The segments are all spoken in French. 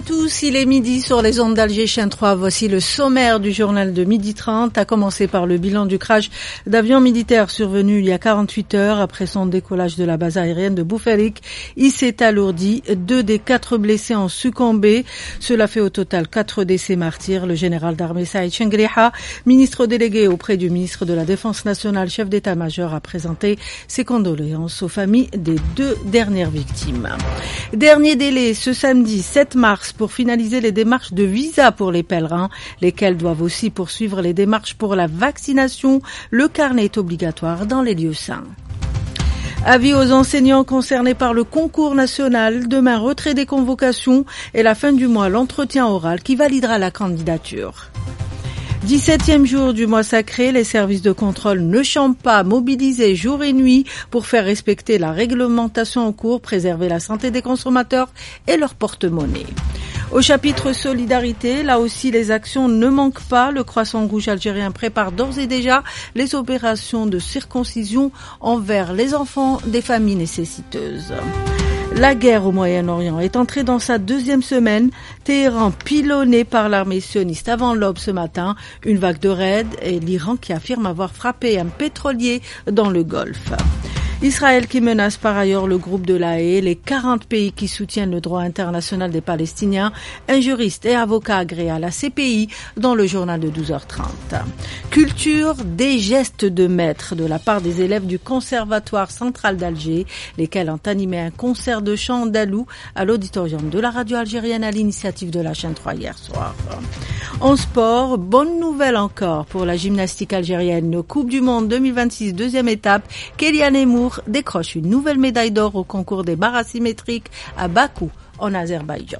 tous, il est midi sur les ondes d'Alger Chaîne 3. Voici le sommaire du journal de 12h30, à commencer par le bilan du crash d'avion militaire survenu il y a 48 heures après son décollage de la base aérienne de Bouferik. Il s'est alourdi. 2 des 4 blessés ont succombé. Cela fait au total 4 décès martyrs. Le général d'armée Saïd Chengriha, ministre délégué auprès du ministre de la Défense nationale, chef d'état-major, a présenté ses condoléances aux familles des 2 dernières victimes. Dernier délai ce samedi 7 mars pour finaliser les démarches de visa pour les pèlerins, lesquels doivent aussi poursuivre les démarches pour la vaccination. Le carnet est obligatoire dans les lieux saints. Avis aux enseignants concernés par le concours national. Demain, retrait des convocations et la fin du mois, l'entretien oral qui validera la candidature. 17e jour du mois sacré, les services de contrôle ne chantent pas, mobilisés jour et nuit pour faire respecter la réglementation en cours, préserver la santé des consommateurs et leur porte-monnaie. Au chapitre solidarité, là aussi les actions ne manquent pas. Le Croissant Rouge algérien prépare d'ores et déjà les opérations de circoncision envers les enfants des familles nécessiteuses. La guerre au Moyen-Orient est entrée dans sa 2e semaine. Téhéran pilonné par l'armée sioniste avant l'aube ce matin. Une vague de raids et l'Iran qui affirme avoir frappé un pétrolier dans le Golfe. Israël qui menace par ailleurs le groupe de La Haye, les 40 pays qui soutiennent le droit international des Palestiniens, un juriste et avocat agréé à la CPI dans le journal de 12h30. Culture, des gestes de maître de la part des élèves du Conservatoire central d'Alger, lesquels ont animé un concert de chant andalou à l'auditorium de la radio algérienne à l'initiative de la chaîne 3 hier soir. En sport, bonne nouvelle encore pour la gymnastique algérienne. Coupe du Monde 2026, 2e étape, Kélian Emour décroche une nouvelle médaille d'or au concours des barres asymétriques à Bakou, en Azerbaïdjan.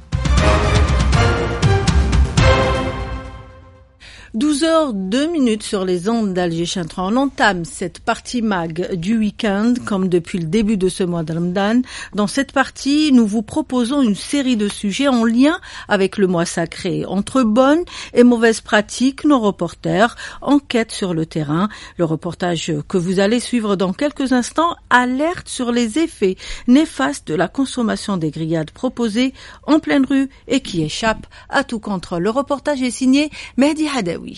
12h02 sur les ondes d'Alger Chaîne 3. On entame cette partie mag du week-end, comme depuis le début de ce mois de Ramadan. Dans cette partie, nous vous proposons une série de sujets en lien avec le mois sacré. Entre bonnes et mauvaises pratiques, nos reporters enquêtent sur le terrain. Le reportage que vous allez suivre dans quelques instants alerte sur les effets néfastes de la consommation des grillades proposées en pleine rue et qui échappent à tout contrôle. Le reportage est signé Mehdi Hadaoui.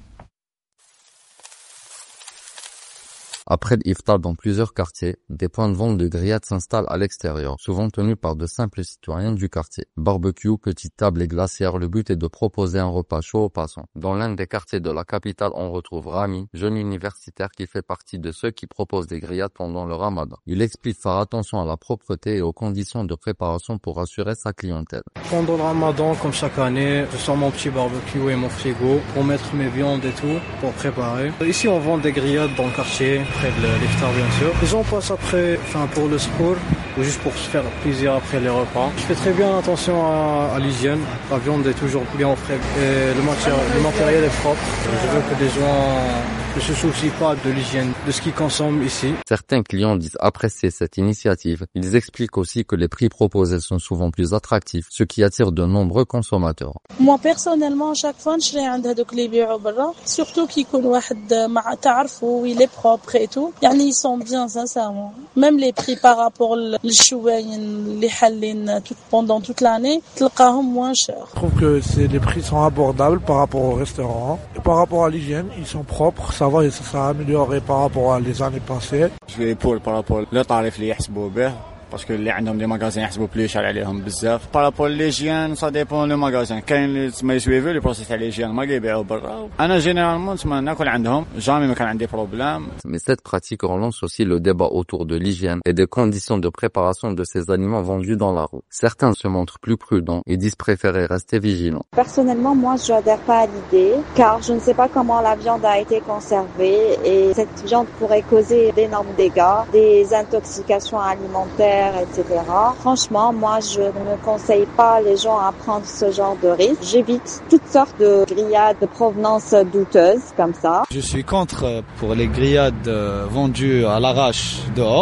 Après l'iftar dans plusieurs quartiers, des points de vente de grillades s'installent à l'extérieur, souvent tenus par de simples citoyens du quartier. Barbecue, petites tables et glacières, le but est de proposer un repas chaud aux passants. Dans l'un des quartiers de la capitale, on retrouve Rami, jeune universitaire qui fait partie de ceux qui proposent des grillades pendant le ramadan. Il explique faire attention à la propreté et aux conditions de préparation pour assurer sa clientèle. Pendant le ramadan, comme chaque année, je sors mon petit barbecue et mon frigo pour mettre mes viandes et tout, pour préparer. Ici, on vend des grillades dans le quartier. Après l'iftar bien sûr. Les gens passent après, pour le sport ou juste pour se faire plaisir après les repas. Je fais très bien attention à l'hygiène. La viande est toujours bien au frais et le matériel est propre. Je veux que les gens ne se soucient pas de l'hygiène, de ce qu'ils consomment ici. Certains clients disent apprécier cette initiative. Ils expliquent aussi que les prix proposés sont souvent plus attractifs, ce qui attire de nombreux consommateurs. Moi personnellement, chaque fois, je vais عند هذوك اللي يبيعوا برا, surtout qu'il يكون واحد مع تعرفوا, il est propre et tout. يعني ils sont bien sincèrement. Même les prix par rapport للشواين اللي حالين pendant toute l'année, تلقاهم moins chers. Je trouve que les prix sont abordables par rapport au restaurant. Et par rapport à l'hygiène, ils sont propres. Ça va, ça a amélioré par rapport à les années passées. Je vais pour par rapport للطريف اللي يحسبوا به. Parce que اللي عندهم دي ماغازين يحسبوا بليش عليهم بزاف بارابول ليجيان سا ديبون لو ماغازين كاين اللي ما يسويفو لي بروسيس تاع ليجيان ما كيبيعوا برا انا جينيرالمون تما ناكل عندهم جامي ما كان عندي بروبليم. Mais cette pratique relance aussi le débat autour de l'hygiène et des conditions de préparation de ces aliments vendus dans la rue. Certains se montrent plus prudents et disent préférer rester vigilants. Personnellement, moi, je n'adhère pas à l'idée, car je ne sais pas comment la viande a été conservée et cette viande pourrait causer d'énormes dégâts, des intoxications alimentaires, etc. Franchement, moi, je ne conseille pas les gens à prendre ce genre de risque. J'évite toutes sortes de grillades de provenance douteuse, comme ça. Je suis contre pour les grillades vendues à l'arrache dehors.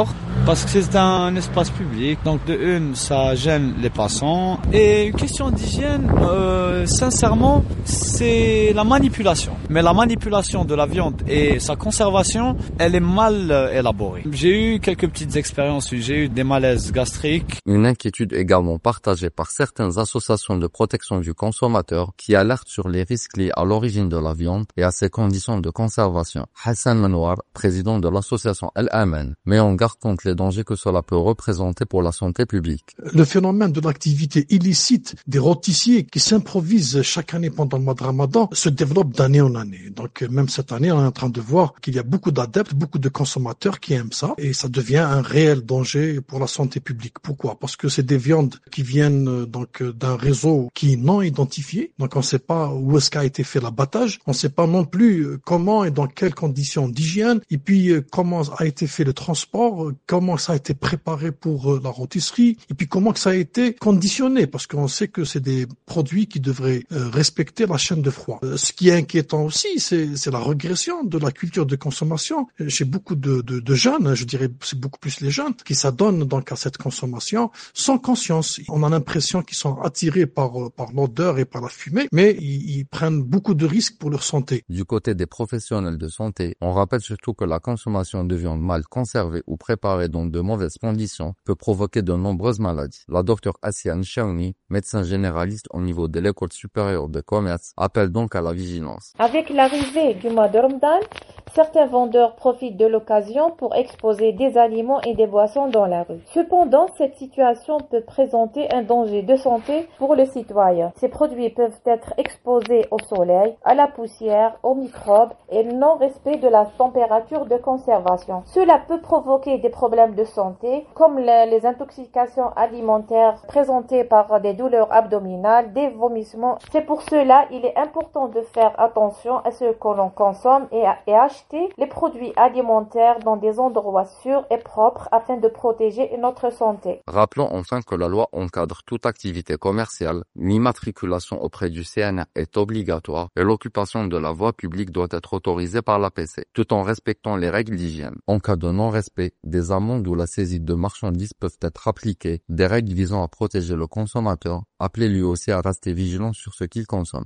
Parce que c'est un espace public, donc de une, ça gêne les passants. Et une question d'hygiène, sincèrement, c'est la manipulation. Mais la manipulation de la viande et sa conservation, elle est mal élaborée. J'ai eu quelques petites expériences, j'ai eu des malaises gastriques. Une inquiétude également partagée par certaines associations de protection du consommateur qui alertent sur les risques liés à l'origine de la viande et à ses conditions de conservation. Hassan Manouar, président de l'association Al-Aman, met en garde contre les dangers que cela peut représenter pour la santé publique. Le phénomène de l'activité illicite des rôtissiers qui s'improvisent chaque année pendant le mois de Ramadan se développe d'année en année. Donc même cette année, on est en train de voir qu'il y a beaucoup d'adeptes, beaucoup de consommateurs qui aiment ça et ça devient un réel danger pour la santé publique. Pourquoi? Parce que c'est des viandes qui viennent donc d'un réseau qui est non identifié. Donc on ne sait pas où est-ce qu'a été fait l'abattage. On ne sait pas non plus comment et dans quelles conditions d'hygiène et puis comment a été fait le transport, comment ça a été préparé pour la rôtisserie et puis comment que ça a été conditionné parce qu'on sait que c'est des produits qui devraient respecter la chaîne de froid. Ce qui est inquiétant aussi, c'est la régression de la culture de consommation chez beaucoup de jeunes, je dirais c'est beaucoup plus les jeunes qui s'adonnent donc à cette consommation sans conscience. On a l'impression qu'ils sont attirés par l'odeur et par la fumée, mais ils prennent beaucoup de risques pour leur santé. Du côté des professionnels de santé, on rappelle surtout que la consommation de viande mal conservée ou préparée dans de mauvaises conditions peut provoquer de nombreuses maladies. La docteure Asiane Chaouni, médecin généraliste au niveau de l'école supérieure de commerce, appelle donc à la vigilance. Avec l'arrivée du mois de Ramadan, certains vendeurs profitent de l'occasion pour exposer des aliments et des boissons dans la rue. Cependant, cette situation peut présenter un danger de santé pour les citoyens. Ces produits peuvent être exposés au soleil, à la poussière, aux microbes et le non-respect de la température de conservation. Cela peut provoquer des problèmes de santé comme les intoxications alimentaires présentées par des douleurs abdominales, des vomissements. C'est pour cela qu'il est important de faire attention à ce que l'on consomme et acheter les produits alimentaires dans des endroits sûrs et propres afin de protéger notre santé. Rappelons enfin que la loi encadre toute activité commerciale, l'immatriculation auprès du CNR est obligatoire et l'occupation de la voie publique doit être autorisée par l'APC, tout en respectant les règles d'hygiène. En cas de non-respect, des amendes ou la saisie de marchandises peuvent être appliquées, des règles visant à protéger le consommateur, appelé lui aussi à rester vigilant sur ce qu'il consomme.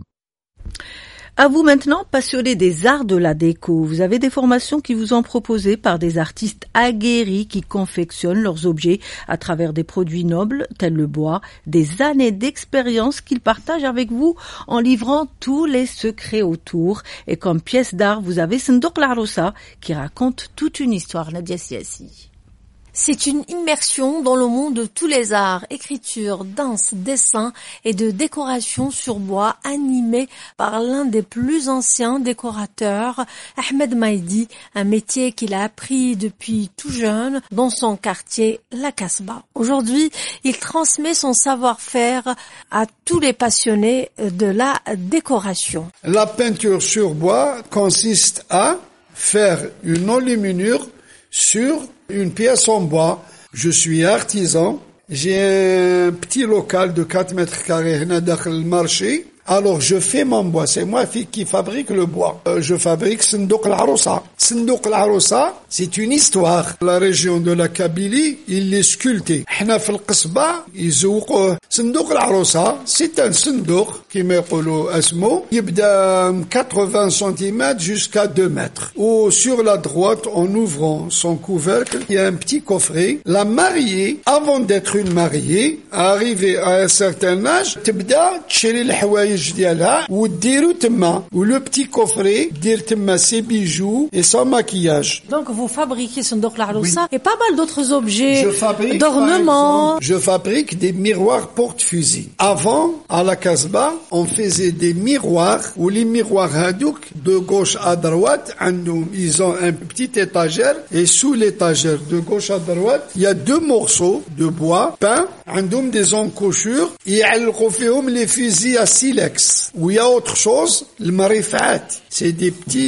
À vous maintenant, passionnés des arts de la déco, vous avez des formations qui vous sont proposées par des artistes aguerris qui confectionnent leurs objets à travers des produits nobles tels le bois, des années d'expérience qu'ils partagent avec vous en livrant tous les secrets autour. Et comme pièce d'art, vous avez Sendouk Laroussa qui raconte toute une histoire. Nadia Siassi. C'est une immersion dans le monde de tous les arts, écriture, danse, dessin et de décoration sur bois animé par l'un des plus anciens décorateurs, Ahmed Maïdi, un métier qu'il a appris depuis tout jeune dans son quartier, la Casbah. Aujourd'hui, il transmet son savoir-faire à tous les passionnés de la décoration. La peinture sur bois consiste à faire une enluminure sur une pièce en bois. Je suis artisan. J'ai un petit local de 4 mètres carrés dans le marché. Alors je fais mon bois, c'est moi qui fabrique le bois. Je fabrique Sendouk Laroussa. Sendouk Laroussa, c'est une histoire. La région de la Kabylie, il est sculpté. Hna في القصبة يزوقوه Sendouk Laroussa, c'est un sendouk كما يقولوا اسمه يبدا 80 cm jusqu'à 2 mètres. Ou sur la droite, en ouvrant son couvercle, il y a un petit coffret. La mariée, avant d'être une mariée, arrivée à un certain âge, تبدا تشري الحوايج ديالها وديرو تما le petit coffret دير تما ses bijoux et son maquillage. Donc vous fabriquez Sendouk Laroussa et pas mal d'autres objets d'ornement. Je fabrique des miroirs porte-fusils. Avant, à la Casbah, on faisait des miroirs où les miroirs hadouk de gauche à droite, ils ont un petit étagère et sous l'étagère de gauche à droite, il y a 2 morceaux de bois peints, عندهم des encochures, يعلقوا فيهم les fusils à silex. Où il y a autre chose, le marifat, c'est des petits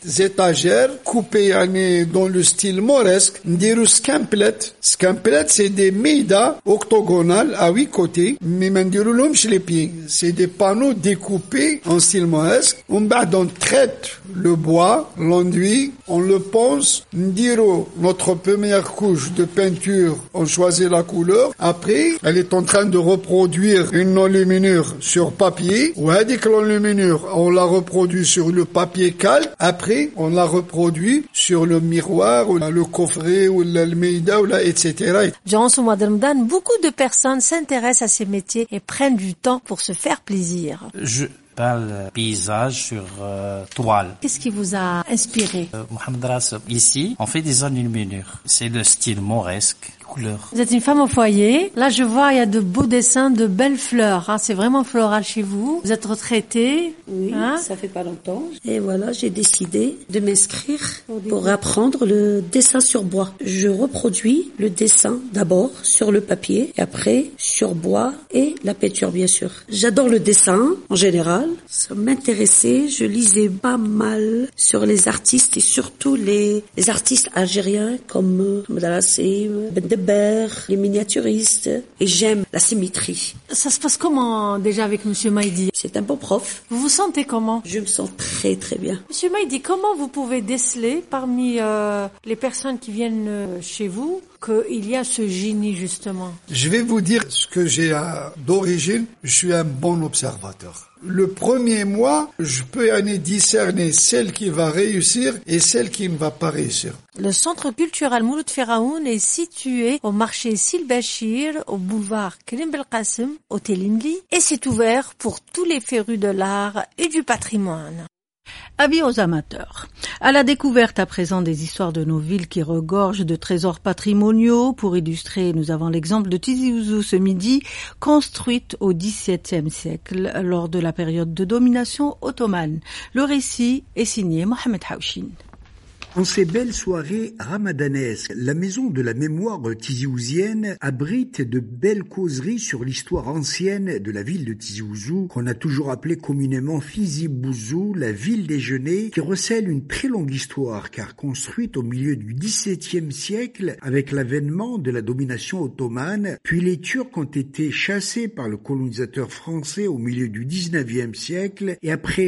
étagères coupées dans le style mauresque. Ndiru scamplet. Scamplet, c'est des médas octogonales à 8 côtés, mais mandiru l'omche les pieds. C'est des panneaux découpés en style mauresque. On traite le bois, l'enduit, on le ponce. Ndiru, notre première couche de peinture, on choisit la couleur. Après, elle est en train de reproduire une enluminure sur papier. Ou que l'enluminure, on la reproduit sur le papier calque. Après, on la reproduit sur le miroir, ou le coffret, ou l'almeida, etc. Durant ce mois de Ramadan, beaucoup de personnes s'intéressent à ces métiers et prennent du temps pour se faire plaisir. Je parle paysage sur toile. Qu'est-ce qui vous a inspiré? Mohamed Ras, ici, on fait des enluminures. C'est le style mauresque. Couleur. Vous êtes une femme au foyer. Là, je vois, il y a de beaux dessins, de belles fleurs. Hein. C'est vraiment floral chez vous. Vous êtes retraitée. Oui, ça fait pas longtemps. Et voilà, j'ai décidé de m'inscrire pour apprendre le dessin sur bois. Je reproduis le dessin d'abord sur le papier et après sur bois et la peinture, bien sûr. J'adore le dessin en général. Ça m'intéressait. Je lisais pas mal sur les artistes et surtout les artistes algériens comme Mdalassim, les miniaturistes, et j'aime la symétrie. Ça se passe comment déjà avec Monsieur Maïdi? C'est un bon prof. Vous vous sentez comment? Je me sens très très bien. Monsieur Maïdi, comment vous pouvez déceler parmi les personnes qui viennent chez vous qu'il y a ce génie justement? Je vais vous dire ce que j'ai d'origine. Je suis un bon observateur. Le premier mois, je peux discerner celle qui va réussir et celle qui ne va pas réussir. Le centre culturel Mouloud Feraoun est situé au marché Sil Bachir, au boulevard Kerim Belkacem, au Télimli, et c'est ouvert pour tous les férus de l'art et du patrimoine. Avis aux amateurs. À la découverte à présent des histoires de nos villes qui regorgent de trésors patrimoniaux. Pour illustrer, nous avons l'exemple de Tizi Ouzou ce midi, construite au XVIIe siècle lors de la période de domination ottomane. Le récit est signé Mohamed Haouchine. En ces belles soirées ramadanesques, la maison de la mémoire tizi-ouzienne abrite de belles causeries sur l'histoire ancienne de la ville de Tizi Ouzou, qu'on a toujours appelée communément Tizi Bouzou, la ville des genêts, qui recèle une très longue histoire, car construite au milieu du XVIIe siècle avec l'avènement de la domination ottomane, puis les Turcs ont été chassés par le colonisateur français au milieu du XIXe siècle, et après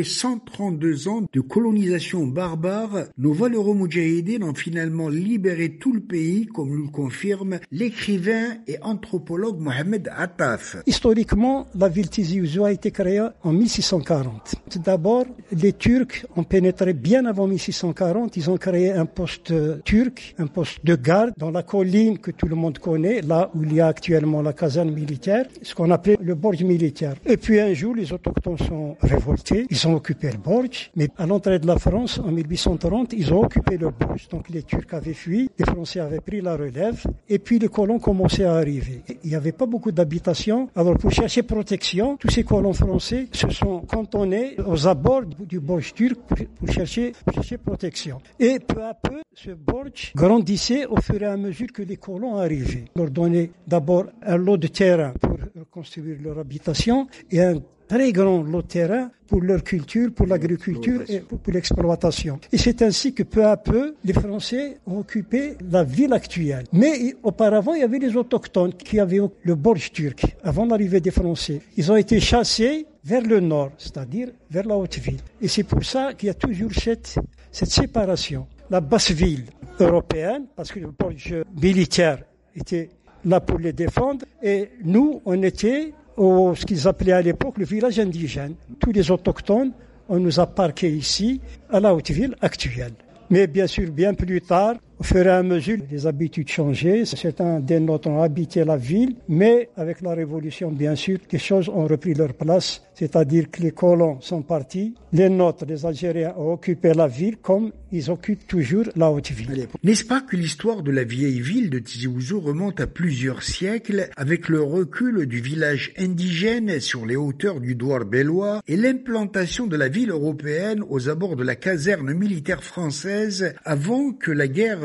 132 ans de colonisation barbare, nos valeureux Moudjahidines ont finalement libéré tout le pays, comme nous le confirme l'écrivain et anthropologue Mohamed Attaf. Historiquement, la ville Tizi Ouzou a été créée en 1640. D'abord, les Turcs ont pénétré bien avant 1640. Ils ont créé un poste turc, un poste de garde dans la colline que tout le monde connaît, là où il y a actuellement la caserne militaire, ce qu'on appelait le Borj militaire. Et puis un jour, les autochtones sont révoltés. Ils ont occupé le Borj, mais à l'entrée de la France, en 1830, ils ont occupé le Borj. Donc les Turcs avaient fui, les Français avaient pris la relève, et puis les colons commençaient à arriver. Il n'y avait pas beaucoup d'habitations. Alors pour chercher protection, tous ces colons français se sont cantonnés aux abords du Borj turc pour chercher protection. Et peu à peu, ce Borj grandissait au fur et à mesure que les colons arrivaient. Ils leur donnaient d'abord un lot de terrain pour construire leur habitation et un très grand lot de terrain pour leur culture, pour l'agriculture et pour l'exploitation. Et c'est ainsi que peu à peu, les Français ont occupé la ville actuelle. Mais auparavant, il y avait les autochtones qui avaient le Borj turc avant l'arrivée des Français. Ils ont été chassés vers le nord, c'est-à-dire vers la Haute-Ville. Et c'est pour ça qu'il y a toujours cette séparation. La basse ville européenne, parce que le Borj militaire était là pour les défendre, et nous, on était ce qu'ils appelaient à l'époque le village indigène. Tous les autochtones, on nous a parqués ici, à la Haute-Ville actuelle. Mais bien sûr, bien plus tard, au fur et à mesure, les habitudes changeaient. Certains des nôtres ont habité la ville, mais avec la Révolution, bien sûr, les choses ont repris leur place. C'est-à-dire que les colons sont partis, les nôtres, les Algériens, ont occupé la ville comme ils occupent toujours la Haute-Ville. N'est-ce pas que l'histoire de la vieille ville de Tizi Ouzou remonte à plusieurs siècles, avec le recul du village indigène sur les hauteurs du Douar bellois et l'implantation de la ville européenne aux abords de la caserne militaire française avant que la guerre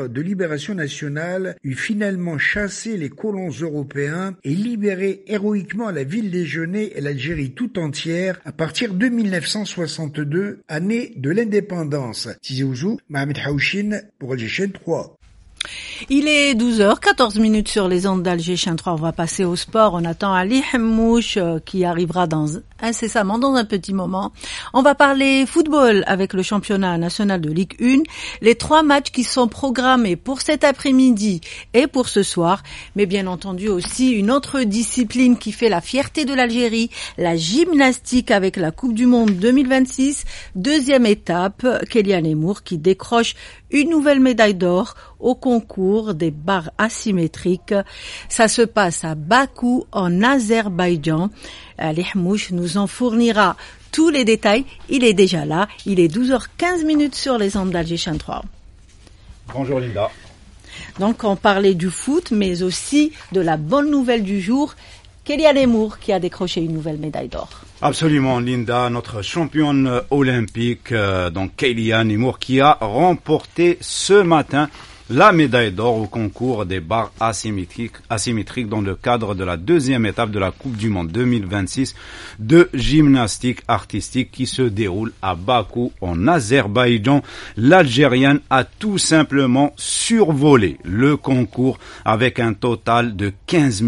guerre de libération nationale eut finalement chassé les colons européens et libéré héroïquement la ville déjeunée et l'Algérie tout entière à partir de 1962, année de l'indépendance. Tizi Ouzou, Mohamed Haouchine pour Alger Chaîne 3. Il est 12h14 sur les ondes d'Alger Chaîne 3. On va passer au sport. On attend Ali Hemmouch qui arrivera incessamment dans un petit moment. On va parler football avec le championnat national de Ligue 1. Les 3 matchs qui sont programmés pour cet après-midi et pour ce soir. Mais bien entendu aussi une autre discipline qui fait la fierté de l'Algérie, la gymnastique avec la Coupe du Monde 2026. Deuxième étape, Kélian Nemour qui décroche une nouvelle médaille d'or au concours des barres asymétriques. Ça se passe à Bakou, en Azerbaïdjan. Ali Hemmouch nous en fournira tous les détails. Il est déjà là. Il est 12h15 sur les ondes d'Alger Chaîne 3. Bonjour Linda. Donc on parlait du foot, mais aussi de la bonne nouvelle du jour. Kélian Nemour qui a décroché une nouvelle médaille d'or. Absolument, Linda, notre championne olympique, donc Kélian Nemour, qui a remporté ce matin la médaille d'or au concours des barres asymétriques dans le cadre de la deuxième étape de la Coupe du Monde 2026 de gymnastique artistique qui se déroule à Bakou en Azerbaïdjan. L'Algérienne a tout simplement survolé le concours avec un total de 15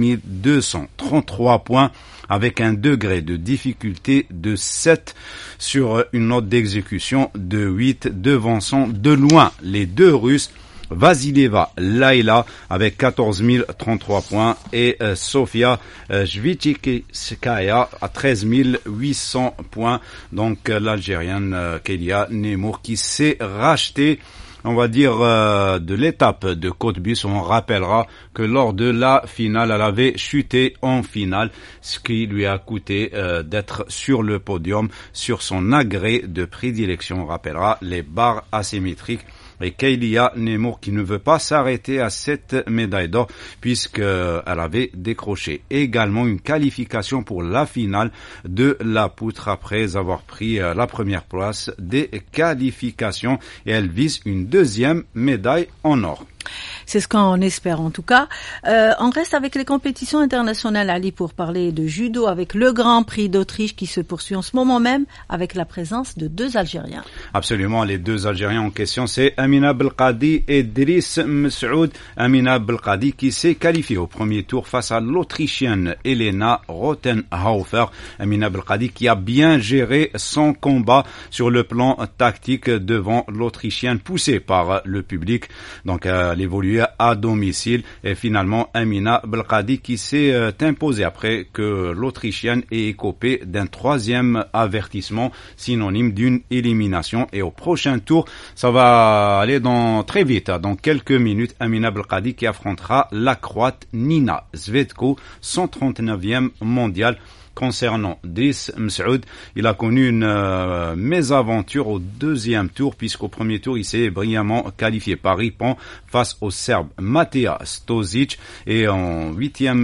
233 points avec un degré de difficulté de 7 sur une note d'exécution de 8, devançant de loin les deux Russes Vasileva Laila avec 14 033 points et Sofia Svitchikskaya à 13 800 points. Donc l'Algérienne Kélian Nemour qui s'est rachetée, on va dire, de l'étape de Cottbus. On rappellera que lors de la finale, elle avait chuté en finale, ce qui lui a coûté d'être sur le podium sur son agrès de prédilection. On rappellera les barres asymétriques. Et Kélian Nemour qui ne veut pas s'arrêter à cette médaille d'or puisqu'elle avait décroché également une qualification pour la finale de la poutre après avoir pris la première place des qualifications et elle vise une deuxième médaille en or. C'est ce qu'on espère en tout cas. On reste avec les compétitions internationales, Ali, pour parler de judo avec le Grand Prix d'Autriche qui se poursuit en ce moment même avec la présence de 2 Algériens. Absolument, les 2 Algériens en question, c'est Amina Belkadi et Driss Messoud. Amina Belkadi qui s'est qualifiée au premier tour face à l'Autrichienne Elena Rothenhaufer. Amina Belkadi qui a bien géré son combat sur le plan tactique devant l'Autrichienne poussée par le public. Donc elle évoluait à domicile et finalement Amina Belkadi qui s'est imposée après que l'Autrichienne ait écopé d'un 3e avertissement synonyme d'une élimination. Et au prochain tour, ça va aller très vite, dans quelques minutes, Amina Belkadi qui affrontera la Croate Nina Zvetko, 139e mondiale. Concernant Driss Messoud, il a connu une mésaventure au 2e tour puisqu'au premier tour il s'est brillamment qualifié par Ipan face au Serbe Mateja Stozic et en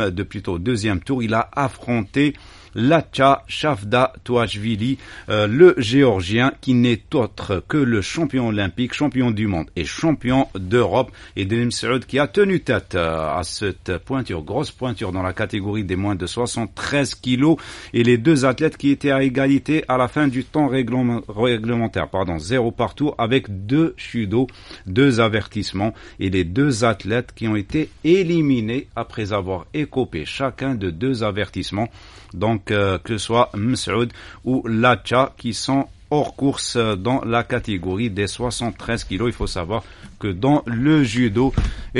2e tour il a affronté Lacha Shavda Touachvili, le Géorgien qui n'est autre que le champion olympique, champion du monde et champion d'Europe. Et Driss Messoud qui a tenu tête à cette pointure, grosse pointure dans la catégorie des moins de 73 kilos. Et les 2 athlètes qui étaient à égalité à la fin du temps réglementaire, 0 partout avec 2 judo, 2 avertissements. Et les 2 athlètes qui ont été éliminés après avoir écopé chacun de 2 avertissements. Donc que ce soit Messoud ou Lacha qui sont hors course dans la catégorie des 73 kilos. Il faut savoir que dans le judo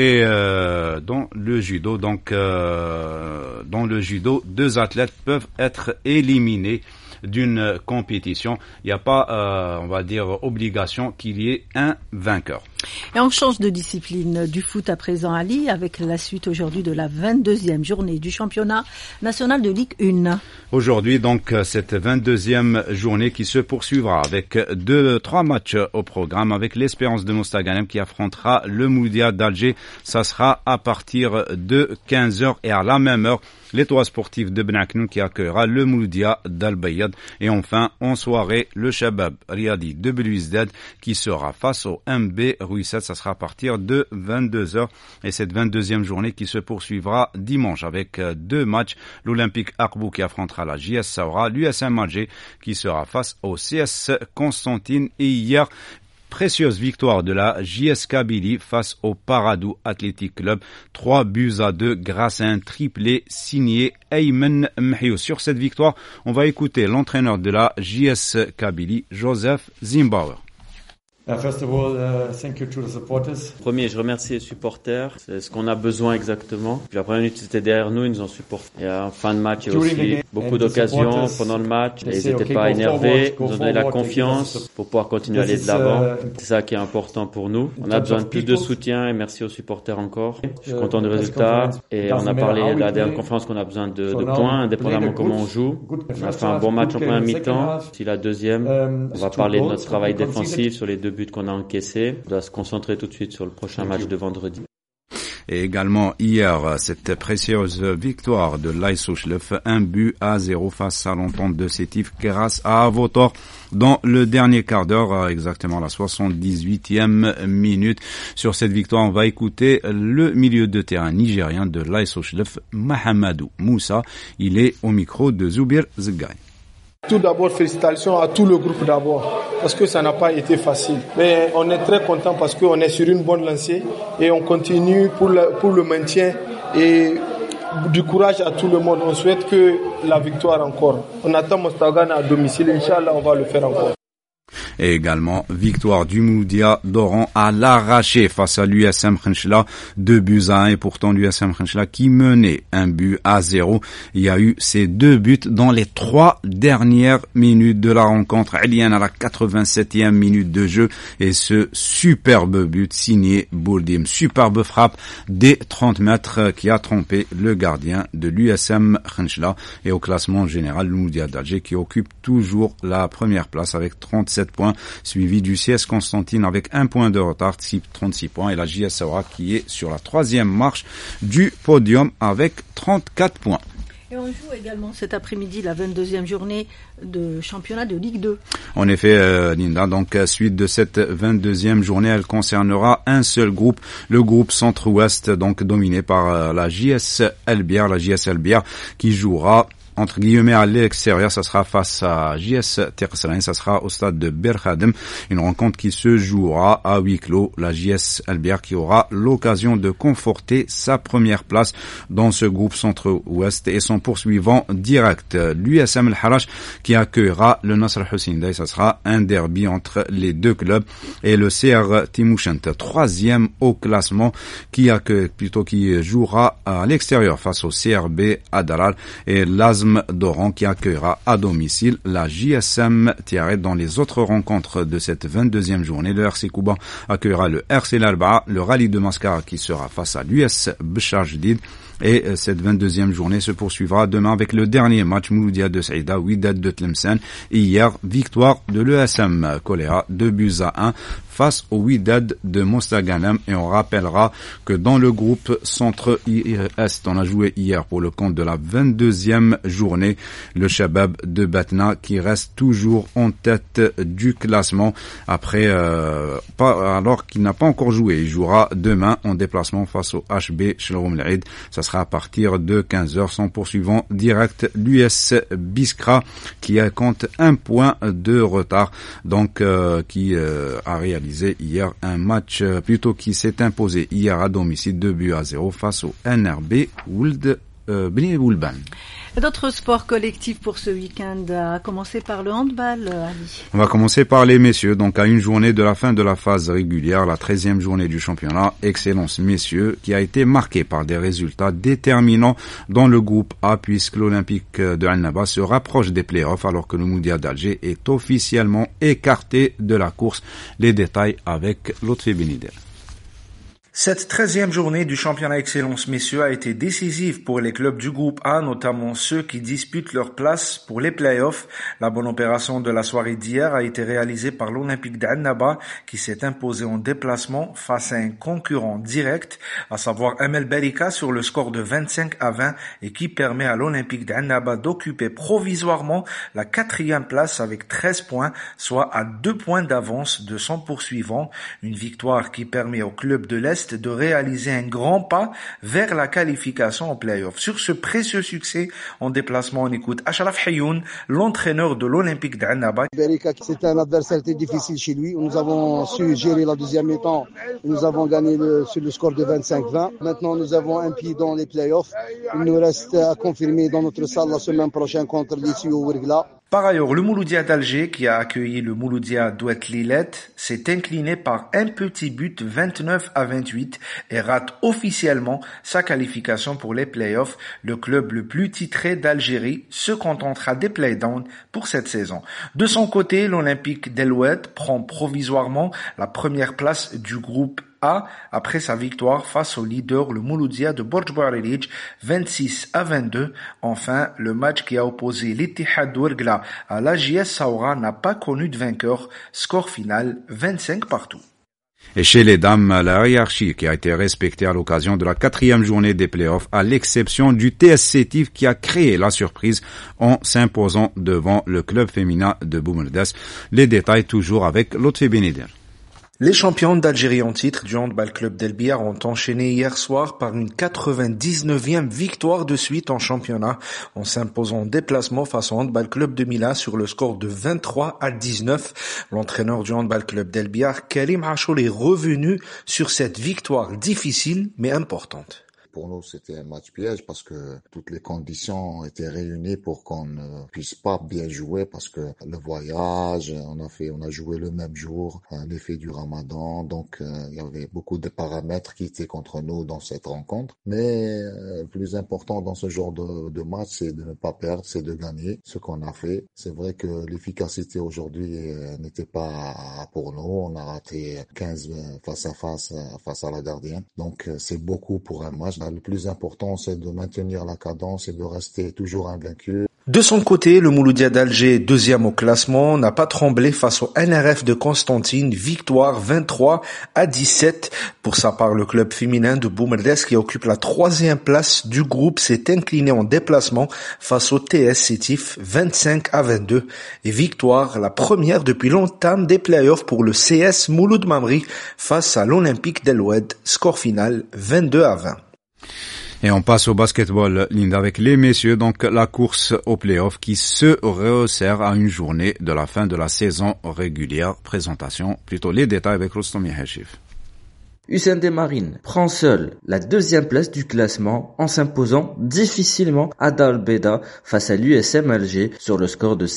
2 athlètes peuvent être éliminés d'une compétition. Il n'y a pas, on va dire, obligation qu'il y ait un vainqueur. Et on change de discipline du foot à présent, Ali, avec la suite aujourd'hui de la 22e journée du championnat national de Ligue 1. Aujourd'hui, donc, cette 22e journée qui se poursuivra avec 3 matchs au programme avec l'Espérance de Mostaganem qui affrontera le Mouloudia d'Alger. Ça sera à partir de 15h et à la même heure, l'Étoile sportive de Ben Aknoun qui accueillera le Mouloudia d'Al-Bayad. Et enfin, en soirée, le Shabab Riyadi de Belouizdad qui sera face au MB Ruisset. Ça sera à partir de 22h. Et cette 22e journée qui se poursuivra dimanche avec 2 matchs. L'Olympique Akbou qui affrontera la JS Saoura, l'USM Alger qui sera face au CS Constantine. Et hier, précieuse victoire de la JS Kabylie face au Paradou Athletic Club. 3-2 grâce à un triplé signé Ayman Mhiou. Sur cette victoire, on va écouter l'entraîneur de la JS Kabylie, Joseph Zimbauer. First of all, thank you to the supporters. Premier, je remercie les supporters. C'est ce qu'on a besoin exactement. Puis la première minute, c'était derrière nous, ils nous ont supporté. Et en fin de match, il y a aussi beaucoup d'occasions pendant le match. Ils n'étaient pas énervés, ils nous ont donné la confiance pour pouvoir continuer à aller de l'avant. C'est ça qui est important pour nous. On a besoin de plus de soutien et merci aux supporters encore. Je suis content du résultat. Et on a parlé de la dernière conférence qu'on a besoin de points, indépendamment comment on joue. On a fait un bon match en première mi-temps. Si la deuxième, on va parler de notre travail défensif sur les 2 buts qu'on a encaissé. On doit se concentrer tout de suite sur le prochain match de vendredi. Et également hier, cette précieuse victoire de l'Aïsouchlef, 1-0 face à l'Entente de Sétif grâce à Avotor dans le dernier quart d'heure, exactement la 78e minute. Sur cette victoire, on va écouter le milieu de terrain nigérien de l'Aïsouchlef, Mahamadou Moussa. Il est au micro de Zoubir Zgaï. Tout d'abord, félicitations à tout le groupe d'abord, parce que ça n'a pas été facile. Mais on est très content parce qu'on est sur une bonne lancée et on continue pour le maintien et du courage à tout le monde. On souhaite que la victoire encore. On attend Mostagana à domicile, Inch'Allah, on va le faire encore. Et également, victoire du Moudia d'Oran à l'arraché face à l'USM Khenchela, 2-1. Et pourtant, l'USM Khenchela qui menait 1-0. Il y a eu ces 2 buts dans les 3 dernières minutes de la rencontre. Eliane à la 87e minute de jeu. Et ce superbe but signé Bourdim. Superbe frappe des 30 mètres qui a trompé le gardien de l'USM Khenchela. Et au classement général, le Moudia d'Alger qui occupe toujours la première place avec 37 points, suivi du CS Constantine avec 1 point de retard, 36 points, et la JS Saoura qui est sur la 3e marche du podium avec 34 points. Et on joue également cet après-midi la 22e journée de championnat de Ligue 2. En effet, Linda, donc suite de cette 22e journée, elle concernera un seul groupe, le groupe Centre-Ouest, donc dominé par la JS Elbiar, qui jouera entre guillemets à l'extérieur. Ça sera face à JS Terkesrain, ça sera au stade de Berkhadem, une rencontre qui se jouera à huis clos. La JS Elbiar qui aura l'occasion de conforter sa première place dans ce groupe centre-ouest et son poursuivant direct, l'USM El Harash qui accueillera le Nasr Hussein Day. Ça sera un derby entre les 2 clubs, et le CR Timouchent, 3e au classement, qui jouera à l'extérieur face au CRB Adaral, et l'Azm d'Oran qui accueillera à domicile la JSM Tiaret. Dans les autres rencontres de cette 22e journée, le RC Kouba accueillera le RC Larba, le Rallye de Mascara qui sera face à l'US Bchar Jdid. Et cette 22e journée se poursuivra demain avec le dernier match, Mouloudia de Saïda, Ouidad de Tlemcen. Et hier, victoire de l'ESM Koléa, 2-1 face au Ouidad de Mostaganem. Et on rappellera que dans le groupe Centre-Est, on a joué hier pour le compte de la 22e journée, le Shabab de Batna qui reste toujours en tête du classement après, alors qu'il n'a pas encore joué. Il jouera demain en déplacement face au HB Shalom L'Aïd. Ça sera à partir de 15h, son poursuivant direct, l'US Biskra, qui compte 1 point de retard, donc qui a réalisé hier un match qui s'est imposé hier à domicile 2-0 face au NRB Ould Bni Boulban. D'autres sports collectifs pour ce week-end, à commencer par le handball, Ali. On va commencer par les messieurs, donc à une journée de la fin de la phase régulière, la 13e journée du championnat, Excellence Messieurs, qui a été marquée par des résultats déterminants dans le groupe A, puisque l'Olympique de Annaba se rapproche des playoffs alors que le Moudia d'Alger est officiellement écarté de la course. Les détails avec Lotfi Benidel. Cette 13e journée du championnat Excellence Messieurs a été décisive pour les clubs du groupe A, notamment ceux qui disputent leur place pour les playoffs. La bonne opération de la soirée d'hier a été réalisée par l'Olympique d'Annaba qui s'est imposé en déplacement face à un concurrent direct, à savoir ML Barika sur le score de 25-20 et qui permet à l'Olympique d'Annaba d'occuper provisoirement la 4e place avec 13 points, soit à 2 points d'avance de son poursuivant. Une victoire qui permet au club de l'Est de réaliser un grand pas vers la qualification en play-off. Sur ce précieux succès en déplacement, on écoute Achraf Hayoun, l'entraîneur de l'Olympique d'Annaba. Barika, c'était un adversaire très difficile chez lui. Nous avons su gérer la deuxième mi-temps. Nous avons gagné sur le score de 25-20. Maintenant, nous avons un pied dans les play-offs. Il nous reste à confirmer dans notre salle la semaine prochaine contre l'ICU Ouirgla. Par ailleurs, le Mouloudia d'Alger, qui a accueilli le Mouloudia d'Oued-Lillet, s'est incliné par un petit but 29-28 et rate officiellement sa qualification pour les playoffs. Le club le plus titré d'Algérie se contentera des playdowns pour cette saison. De son côté, l'Olympique d'El-Oued prend provisoirement la première place du groupe A après sa victoire face au leader le Mouloudia de Borj Bouarelidj 26-22. Enfin, le match qui a opposé l'Ittihad d'Ouirgla à l'AJS Saoura n'a pas connu de vainqueur. Score final 25 partout. Et chez les dames, la hiérarchie qui a été respectée à l'occasion de la 4e journée des playoffs, à l'exception du TS Sétif qui a créé la surprise en s'imposant devant le club féminin de Boumerdès. Les détails toujours avec Lotfi Benider. Les champions d'Algérie en titre du handball club d'El Biar ont enchaîné hier soir par une 99e victoire de suite en championnat en s'imposant en déplacement face au handball club de Mila sur le score de 23-19. L'entraîneur du handball club d'El Biar, Karim Achoul, est revenu sur cette victoire difficile mais importante. Pour nous, c'était un match piège parce que toutes les conditions étaient réunies pour qu'on ne puisse pas bien jouer parce que le voyage, on a joué le même jour, l'effet du Ramadan, donc il y avait beaucoup de paramètres qui étaient contre nous dans cette rencontre. Mais le plus important dans ce genre de match, c'est de ne pas perdre, c'est de gagner ce qu'on a fait. C'est vrai que l'efficacité aujourd'hui n'était pas pour nous. On a raté 15 face à la gardienne. Donc c'est beaucoup pour un match. Le plus important, c'est de maintenir la cadence et de rester toujours invaincu. De son côté, le Mouloudia d'Alger, 2e au classement, n'a pas tremblé face au NRF de Constantine, victoire 23-17. Pour sa part, le club féminin de Boumerdès, qui occupe la 3e place du groupe, s'est incliné en déplacement face au TS Sétif, 25-22. Et victoire, la première depuis l'entame des playoffs pour le CS Mouloud Mamri face à l'Olympique d'El-Oued, score final 22-20. Et on passe au basketball, Linda, avec les messieurs, donc la course au play-off qui se resserre à une journée de la fin de la saison régulière. Présentation, plutôt les détails avec Rostomi Hachif. Hussein Desmarines prend seul la 2e place du classement en s'imposant difficilement à Dalbeda face à l'USM Alger sur le score de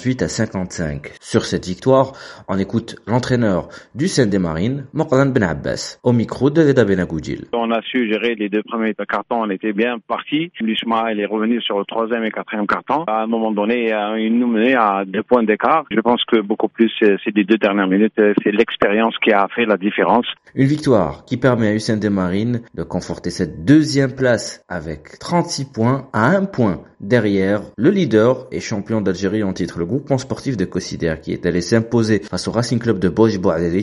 58-55. Sur cette victoire, on écoute l'entraîneur d'Hussein Desmarines, Moqdan Ben Abbas, au micro de Veda Benagoudjil. On a su gérer les 2 premiers cartons, on était bien partis. L'USMA est revenu sur le 3e et 4e carton. À un moment donné, il nous menait à 2 points d'écart. Je pense que beaucoup plus, c'est les 2 dernières minutes, c'est l'expérience qui a fait la différence. Une victoire qui permet à Hussein Desmarines de conforter cette 2e place avec 36 points à 1 point derrière le leader et champion d'Algérie en titre, le groupement sportif de Cossider, qui est allé s'imposer face au Racing Club de Borj Bouarelidj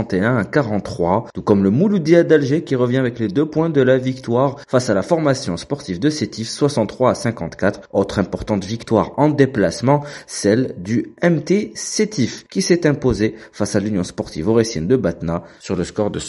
61-43, tout comme le Mouloudia d'Alger qui revient avec les 2 points de la victoire face à la formation sportive de Sétif 63-54. Autre importante victoire en déplacement, celle du MT Sétif qui s'est imposé face à l'Union sportive aurésienne de Batna sur le score de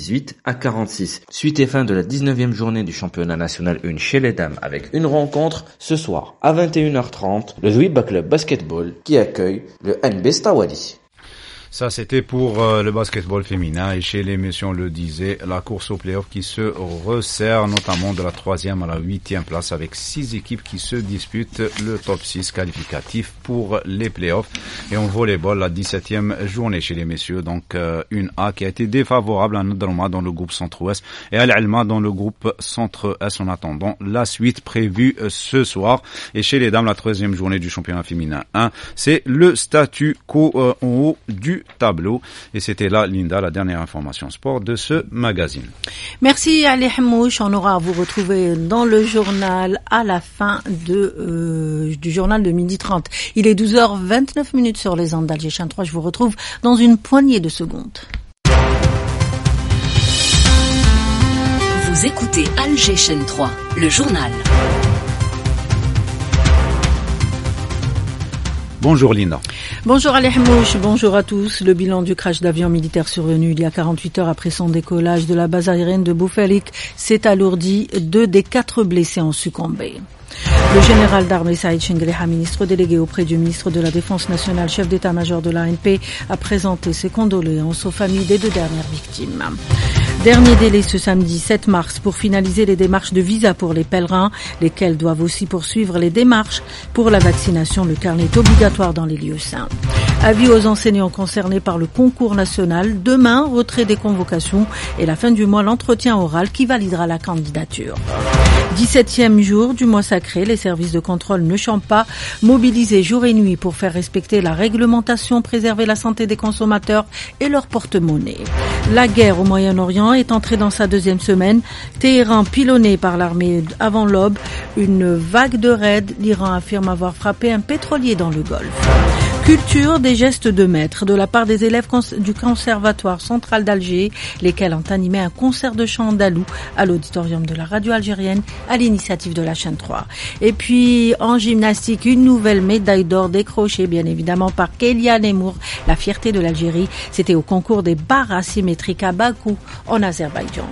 78-46. Suite et fin de la 19e journée du championnat national 1 chez les dames avec une rencontre ce soir à 21h30, le Zouiba Club Basketball qui accueille le NB Stawali. Ça, c'était pour le basketball féminin. Et chez les messieurs, on le disait, la course au play-off qui se resserre, notamment de la 3e à la 8e place, avec 6 équipes qui se disputent le top 6 qualificatif pour les play-offs. Et en volleyball, la 17e journée chez les messieurs, donc une A qui a été défavorable à Nadroma dans le groupe Centre-Ouest et à l'Alma dans le groupe Centre-Est en attendant la suite prévue ce soir. Et chez les dames, la 13e journée du championnat féminin 1, c'est le statu quo en haut du du tableau. Et c'était là, Linda, la dernière information sport de ce magazine. Merci Ali Hamouch. On aura à vous retrouver dans le journal à la fin du journal de 12h30. Il est 12h29 sur les ondes d'Alger Chaîne 3. Je vous retrouve dans une poignée de secondes. Vous écoutez Alger Chaîne 3, le journal. Bonjour Lina. Bonjour Ali Hamouch, bonjour à tous. Le bilan du crash d'avion militaire survenu il y a 48 heures après son décollage de la base aérienne de Boufelik s'est alourdi. 2 des 4 blessés ont succombé. Le général d'armée Saïd Chengriha, ministre délégué auprès du ministre de la Défense nationale, chef d'état-major de l'ANP, a présenté ses condoléances aux familles des 2 dernières victimes. Dernier délai ce samedi 7 mars pour finaliser les démarches de visa pour les pèlerins, lesquels doivent aussi poursuivre les démarches pour la vaccination. Le carnet est obligatoire dans les lieux saints. Avis aux enseignants concernés par le concours national. Demain, retrait des convocations et la fin du mois, l'entretien oral qui validera la candidature. 17e jour du mois sacré, les services de contrôle ne chantent pas, mobilisés jour et nuit pour faire respecter la réglementation, préserver la santé des consommateurs et leur porte-monnaie. La guerre au Moyen-Orient est entrée dans sa 2e semaine. Téhéran pilonné par l'armée avant l'aube. Une vague de raids. L'Iran affirme avoir frappé un pétrolier dans le Golfe. Culture des gestes de maître de la part des élèves du Conservatoire central d'Alger, lesquels ont animé un concert de chant andalou à l'auditorium de la radio algérienne à l'initiative de la chaîne 3. Et puis en gymnastique, une nouvelle médaille d'or décrochée bien évidemment par Kélia Nemour, la fierté de l'Algérie. C'était au concours des barres asymétriques à Bakou en Azerbaïdjan.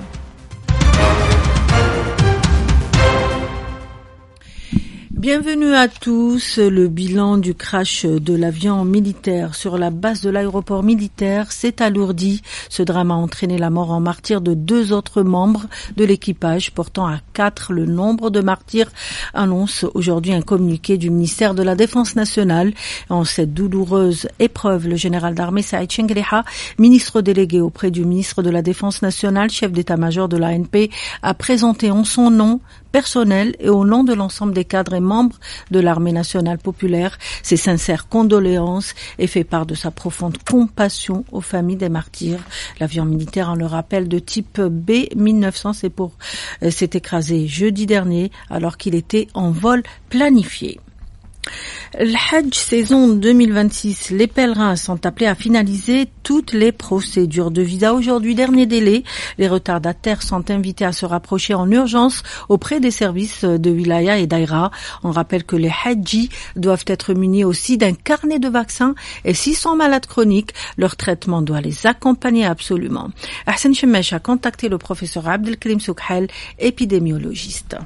Bienvenue à tous. Le bilan du crash de l'avion militaire sur la base de l'aéroport militaire s'est alourdi. Ce drame a entraîné la mort en martyr de 2 autres membres de l'équipage, portant à 4 le nombre de martyrs, annonce aujourd'hui un communiqué du ministère de la Défense nationale. En cette douloureuse épreuve, le général d'armée Saïd Chengriha, ministre délégué auprès du ministre de la Défense nationale, chef d'état-major de l'ANP, a présenté en son nom personnel et au nom de l'ensemble des cadres et membres de l'armée nationale populaire ses sincères condoléances et fait part de sa profonde compassion aux familles des martyrs. L'avion militaire, on le rappelle, de type B-1900 s'est écrasé jeudi dernier alors qu'il était en vol planifié. Le Hajj saison 2026, les pèlerins sont appelés à finaliser toutes les procédures de visa. Aujourd'hui, dernier délai, les retardataires sont invités à se rapprocher en urgence auprès des services de Wilaya et d'Aïra. On rappelle que les Hajjis doivent être munis aussi d'un carnet de vaccins et s'ils sont malades chroniques, leur traitement doit les accompagner absolument. Hassan Chemesh a contacté le professeur Abdelkrim Soukhel, épidémiologiste.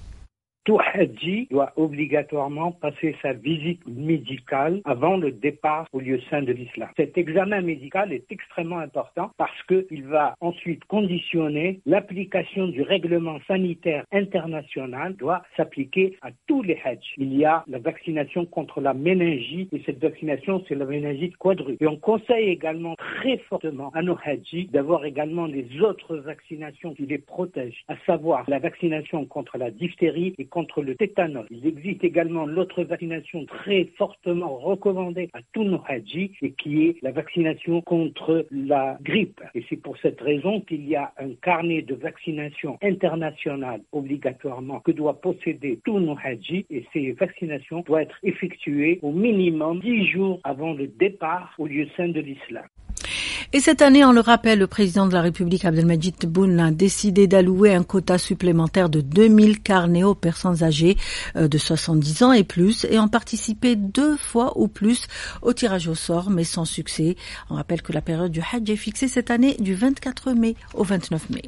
Tout Hadji doit obligatoirement passer sa visite médicale avant le départ au lieu saint de l'islam. Cet examen médical est extrêmement important parce qu'il va ensuite conditionner l'application du règlement sanitaire international doit s'appliquer à tous les Hadj. Il y a la vaccination contre la méningite et cette vaccination c'est la méningite quadruple. Et on conseille également très fortement à nos Hadji d'avoir également les autres vaccinations qui les protègent, à savoir la vaccination contre la diphtérie et contre le tétanos. Il existe également l'autre vaccination très fortement recommandée à tous nos Hadjis et qui est la vaccination contre la grippe. Et c'est pour cette raison qu'il y a un carnet de vaccination international obligatoirement que doivent posséder tous nos Hadjis et ces vaccinations doivent être effectuées au minimum 10 jours avant le départ au lieu saint de l'islam. Et cette année, on le rappelle, le président de la République, Abdelmadjid Tebboune, a décidé d'allouer un quota supplémentaire de 2000 carnets aux personnes âgées de 70 ans et plus et ont participé 2 fois ou plus au tirage au sort, mais sans succès. On rappelle que la période du Hajj est fixée cette année du 24 mai au 29 mai.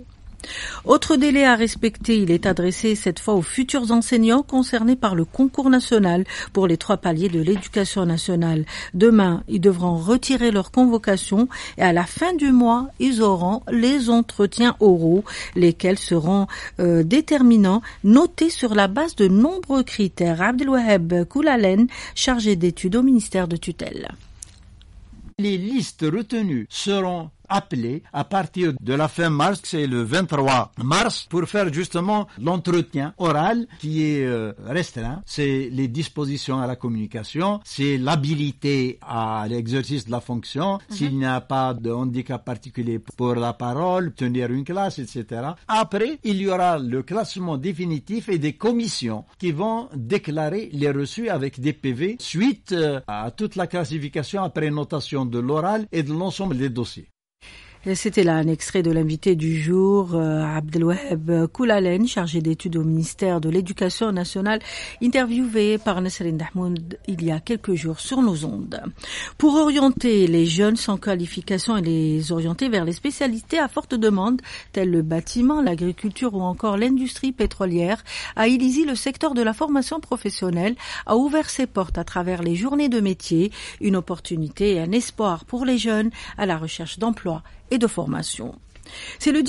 Autre délai à respecter, il est adressé cette fois aux futurs enseignants concernés par le concours national pour les 3 paliers de l'éducation nationale. Demain, ils devront retirer leur convocation et à la fin du mois, ils auront les entretiens oraux, lesquels seront déterminants, notés sur la base de nombreux critères. Abdelwaheb Koulalen, chargé d'études au ministère de tutelle. Les listes retenues seront appelés à partir de la fin mars, c'est le 23 mars, pour faire justement l'entretien oral qui est restreint. C'est les dispositions à la communication, c'est l'habilité à l'exercice de la fonction, s'il n'y a pas de handicap particulier pour la parole, tenir une classe, etc. Après, il y aura le classement définitif et des commissions qui vont déclarer les reçus avec des PV suite à toute la classification après notation de l'oral et de l'ensemble des dossiers. C'était là un extrait de l'invité du jour, Abdelwaheb Koulalen, chargé d'études au ministère de l'Éducation nationale, interviewé par Nasrin Dahmoud il y a quelques jours sur nos ondes. Pour orienter les jeunes sans qualification et les orienter vers les spécialités à forte demande, telles le bâtiment, l'agriculture ou encore l'industrie pétrolière, à Ilizy, le secteur de la formation professionnelle a ouvert ses portes à travers les journées de métier, une opportunité et un espoir pour les jeunes à la recherche d'emploi et de formation. C'est le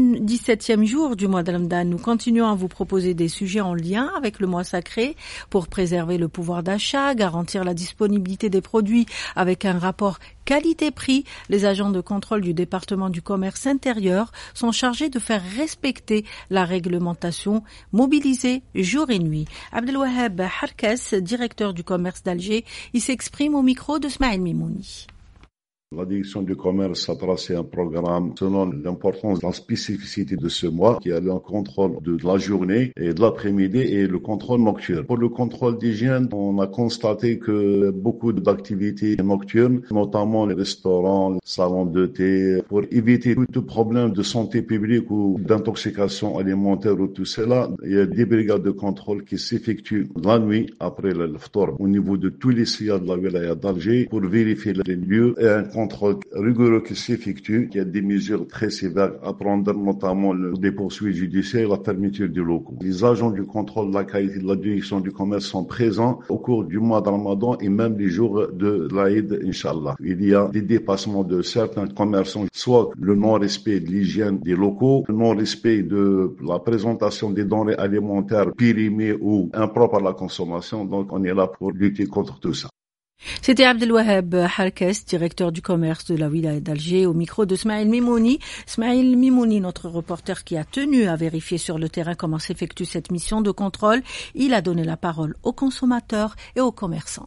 17e jour du mois de Ramadan. Nous continuons à vous proposer des sujets en lien avec le mois sacré pour préserver le pouvoir d'achat, garantir la disponibilité des produits avec un rapport qualité-prix. Les agents de contrôle du département du commerce intérieur sont chargés de faire respecter la réglementation, mobilisés jour et nuit. Abdelwaheb Harkes, directeur du commerce d'Alger, il s'exprime au micro de Smaïl Mimouni. La direction du commerce a tracé un programme selon l'importance de la spécificité de ce mois, qui a le contrôle de la journée et de l'après-midi et le contrôle nocturne. Pour le contrôle d'hygiène, on a constaté que beaucoup d'activités nocturnes, notamment les restaurants, les salons de thé, pour éviter tout problème de santé publique ou d'intoxication alimentaire ou tout cela, il y a des brigades de contrôle qui s'effectuent la nuit après le ftour au niveau de tous les SIA de la wilaya d'Alger pour vérifier les lieux et un contrôle rigoureux qui s'effectue. Il y a des mesures très sévères à prendre, notamment des poursuites judiciaires et la fermeture des locaux. Les agents du contrôle de la qualité de la direction du commerce sont présents au cours du mois de Ramadan et même les jours de l'Aïd, Inch'Allah. Il y a des dépassements de certains commerçants, soit le non-respect de l'hygiène des locaux, le non-respect de la présentation des denrées alimentaires périmées ou impropres à la consommation. Donc on est là pour lutter contre tout ça. C'était Abdelwaheb Harkes, directeur du commerce de la wilaya d'Alger, au micro de Smaïl Mimouni. Smaïl Mimouni, notre reporter qui a tenu à vérifier sur le terrain comment s'effectue cette mission de contrôle, il a donné la parole aux consommateurs et aux commerçants.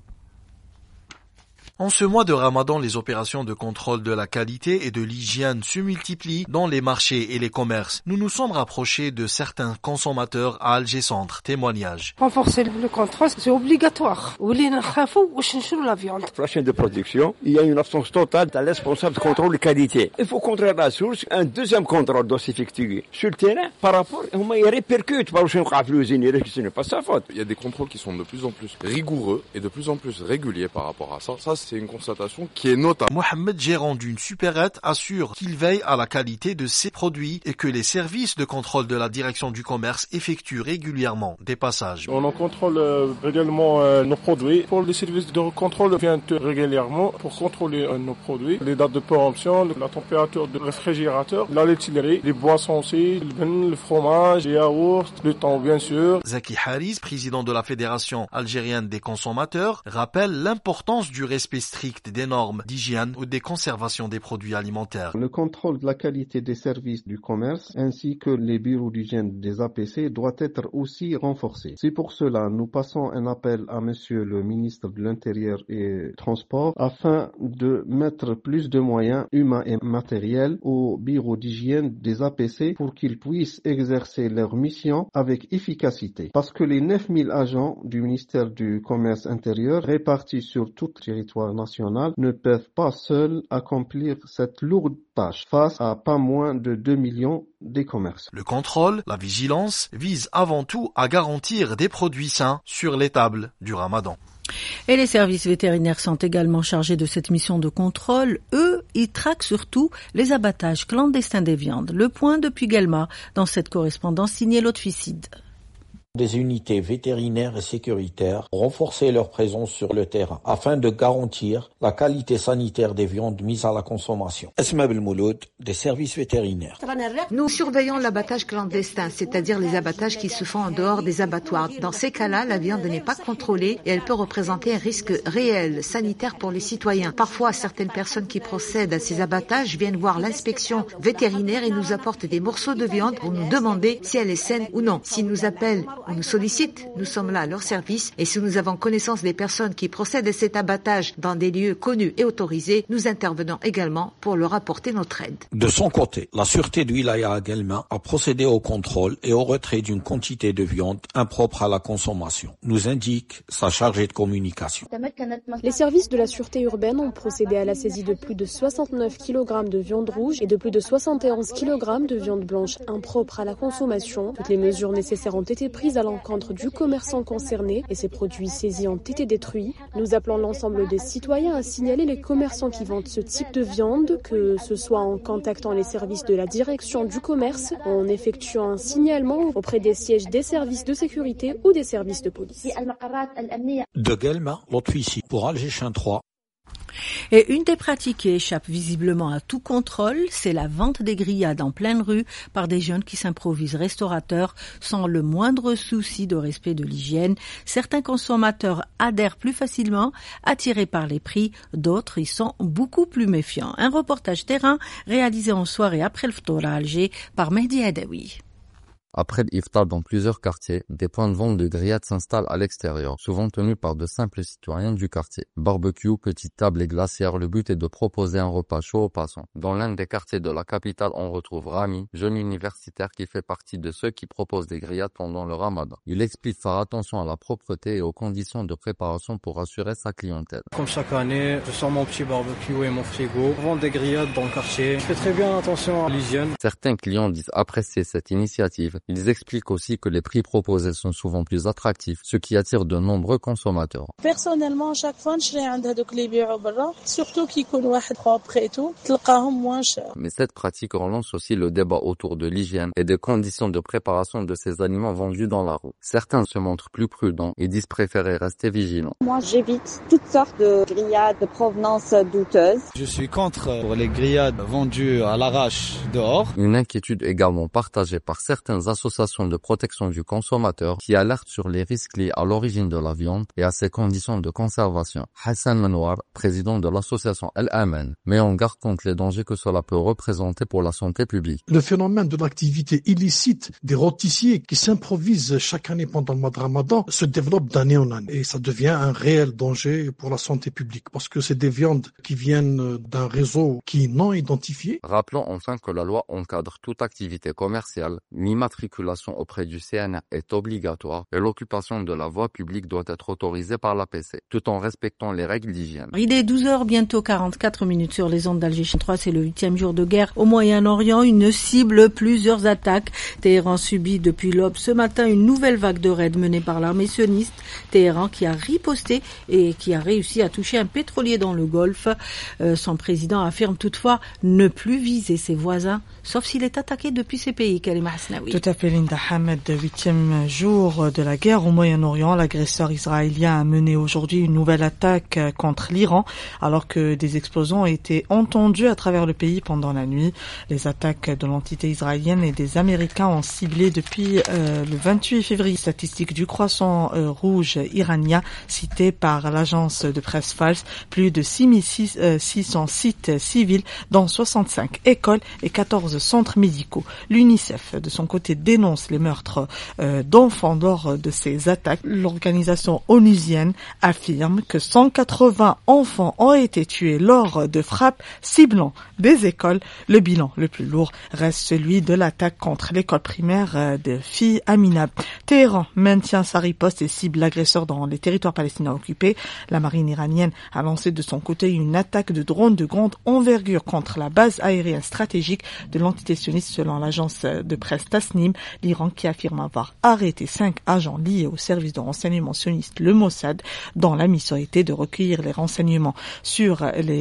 En ce mois de Ramadan, les opérations de contrôle de la qualité et de l'hygiène se multiplient dans les marchés et les commerces. Nous nous sommes rapprochés de certains consommateurs à Alger Centre. Témoignage. Renforcer le contrôle, c'est obligatoire. La viande. La chaîne de production, il y a une absence totale d'un responsable de contrôle de qualité. Il faut contrôler la source. Un deuxième contrôle doit s'effectuer sur le terrain par rapport à comment il répercute. Ce n'est pas sa faute. Il y a des contrôles qui sont de plus en plus rigoureux et de plus en plus réguliers par rapport à ça. C'est une constatation qui est notable. Mohamed, gérant d'une supérette, assure qu'il veille à la qualité de ses produits et que les services de contrôle de la direction du commerce effectuent régulièrement des passages. On contrôle régulièrement nos produits. Pour les services de contrôle viennent régulièrement pour contrôler nos produits, les dates de péremption, la température du réfrigérateur, la laiterie, les boissons aussi, le vin, le fromage, les yaourts, le thon bien sûr. Zaki Haris, président de la Fédération algérienne des consommateurs, rappelle l'importance du respect strict des normes d'hygiène ou des conservations des produits alimentaires. Le contrôle de la qualité des services du commerce ainsi que les bureaux d'hygiène des APC doit être aussi renforcé. C'est pour cela nous passons un appel à Monsieur le ministre de l'Intérieur et Transport afin de mettre plus de moyens humains et matériels aux bureaux d'hygiène des APC pour qu'ils puissent exercer leur mission avec efficacité. Parce que les 9000 agents du ministère du Commerce intérieur répartis sur tout le territoire national ne peuvent pas seuls accomplir cette lourde tâche face à pas moins de 2 millions des commerces. Le contrôle, la vigilance vise avant tout à garantir des produits sains sur les tables du Ramadan. Et les services vétérinaires sont également chargés de cette mission de contrôle. Eux, ils traquent surtout les abattages clandestins des viandes. Le point depuis Guelma dans cette correspondance signée Lotficide. Des unités vétérinaires et sécuritaires ont renforcé leur présence sur le terrain afin de garantir la qualité sanitaire des viandes mises à la consommation. Esma Belmouloud, des services vétérinaires. Nous surveillons l'abattage clandestin, c'est-à-dire les abattages qui se font en dehors des abattoirs. Dans ces cas-là, la viande n'est pas contrôlée et elle peut représenter un risque réel sanitaire pour les citoyens. Parfois, certaines personnes qui procèdent à ces abattages viennent voir l'inspection vétérinaire et nous apportent des morceaux de viande pour nous demander si elle est saine ou non. S'ils nous appellent ou nous sollicitent, nous sommes là à leur service et si nous avons connaissance des personnes qui procèdent à cet abattage dans des lieux connus et autorisés, nous intervenons également pour leur apporter notre aide. De son côté, la sûreté de Wilaya à Guelma a procédé au contrôle et au retrait d'une quantité de viande impropre à la consommation, nous indique sa chargée de communication. Les services de la sûreté urbaine ont procédé à la saisie de plus de 69 kg de viande rouge et de plus de 71 kg de viande blanche impropre à la consommation. Toutes les mesures nécessaires ont été prises à l'encontre du commerçant concerné et ces produits saisis ont été détruits. Nous appelons l'ensemble des citoyens à signaler les commerçants qui vendent ce type de viande, que ce soit en contactant les services de la direction du commerce, en effectuant un signalement auprès des sièges des services de sécurité ou des services de police. De Guelma, Lotfi pour Alger 3. Et une des pratiques qui échappe visiblement à tout contrôle, c'est la vente des grillades en pleine rue par des jeunes qui s'improvisent restaurateurs sans le moindre souci de respect de l'hygiène. Certains consommateurs adhèrent plus facilement, attirés par les prix, d'autres y sont beaucoup plus méfiants. Un reportage terrain réalisé en soirée après le ftour à Alger par Mehdi Adawi. Après l'iftar dans plusieurs quartiers, des points de vente de grillades s'installent à l'extérieur, souvent tenus par de simples citoyens du quartier. Barbecue, petites tables et glacières, le but est de proposer un repas chaud aux passants. Dans l'un des quartiers de la capitale, on retrouve Rami, jeune universitaire qui fait partie de ceux qui proposent des grillades pendant le ramadan. Il explique faire attention à la propreté et aux conditions de préparation pour assurer sa clientèle. Comme chaque année, je sors mon petit barbecue et mon frigo, je vends des grillades dans le quartier. Je fais très bien attention à l'hygiène. Certains clients disent apprécier cette initiative. Ils expliquent aussi que les prix proposés sont souvent plus attractifs, ce qui attire de nombreux consommateurs. Personnellement, chaque fois, je surtout qui connaissent propre et tout, moins cher. Mais cette pratique relance aussi le débat autour de l'hygiène et des conditions de préparation de ces aliments vendus dans la rue. Certains se montrent plus prudents et disent préférer rester vigilants. Moi, j'évite toutes sortes de grillades de provenance douteuse. Je suis contre pour les grillades vendues à l'arrache dehors. Une inquiétude également partagée par certaines associations de protection du consommateur qui alertent sur les risques liés à l'origine de la viande et à ses conditions de conservation. Hassan Menouar, président de l'association Al-Aman, met en garde contre les dangers que cela peut représenter pour la santé publique. Le phénomène de l'activité illicite des rôtissiers qui s'improvisent chaque année pendant le mois de Ramadan se développe d'année en année et ça devient un réel danger pour la santé publique parce que c'est des viandes qui viennent d'un réseau qui est non identifié. Rappelons enfin que la loi encadre toute activité commerciale, l'immatriculation auprès du CNA est obligatoire et l'occupation de la voie publique doit être autorisée par l'APC, tout en respectant les règles d'hygiène. Il est 12h, bientôt 44 minutes sur les ondes d'Alger 3, c'est le 8e jour de guerre au Moyen-Orient. Une cible, plusieurs attaques. Téhéran subit depuis l'aube ce matin une nouvelle vague de raids menée par l'armée sioniste. Téhéran qui a riposté et qui a réussi à toucher un pétrolier dans le Golfe. Son président affirme toutefois ne plus viser ses voisins, sauf s'il est attaqué depuis ces pays. Kalima Hasnaoui. Tout à fait, Linda Hamed, 8e jour de la guerre au Moyen-Orient. L'agresseur israélien a mené aujourd'hui une nouvelle attaque contre l'Iran, alors que des explosions ont été entendues à travers le pays pendant la nuit. Les attaques de l'entité israélienne et des Américains ont ciblé depuis le 28 février. Statistique du Croissant Rouge iranien, cité par l'agence de presse Fals, plus de 6600 sites civils, dont 65 écoles et 14 centres médicaux. L'UNICEF, de son côté, dénonce les meurtres d'enfants lors de ces attaques. L'organisation onusienne affirme que 180 enfants ont été tués lors de frappes ciblant des écoles. Le bilan le plus lourd reste celui de l'attaque contre l'école primaire de filles Aminab. Téhéran maintient sa riposte et cible l'agresseur dans les territoires palestiniens occupés. La marine iranienne a lancé de son côté une attaque de drones de grande envergure contre la base aérienne stratégique de l'entité sioniste selon l'agence de presse Tasnim. unanime. L'Iran qui affirme avoir arrêté 5 agents liés au service de renseignement sioniste, le Mossad, dont la mission était de recueillir les renseignements sur